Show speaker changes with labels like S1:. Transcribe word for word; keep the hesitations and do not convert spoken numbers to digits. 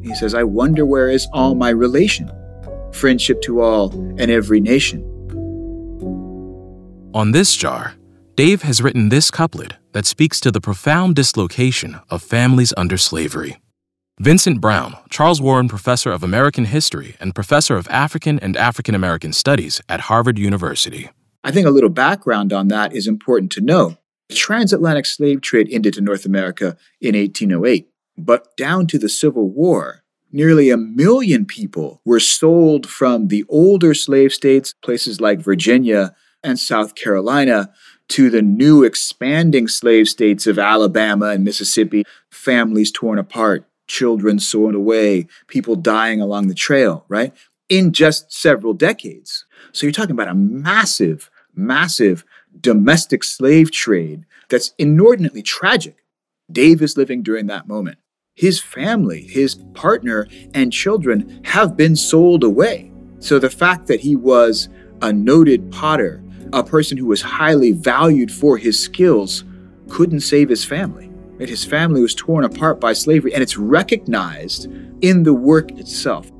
S1: He says, I wonder where is all my relation, friendship to all and every nation.
S2: On this jar, Dave has written this couplet that speaks to the profound dislocation of families under slavery. Vincent Brown, Charles Warren Professor of American History and Professor of African and African American Studies at Harvard University.
S1: I think a little background on that is important to know. The transatlantic slave trade ended to North America in eighteen oh eight, but down to the Civil War, nearly a million people were sold from the older slave states, places like Virginia and South Carolina, to the new expanding slave states of Alabama and Mississippi, families torn apart, children sold away, people dying along the trail, right? In just several decades. So you're talking about a massive, massive domestic slave trade that's inordinately tragic. Dave is living during that moment. His family, his partner, and children have been sold away. So the fact that he was a noted potter, a person who was highly valued for his skills, couldn't save his family. His family was torn apart by slavery, and it's recognized in the work itself.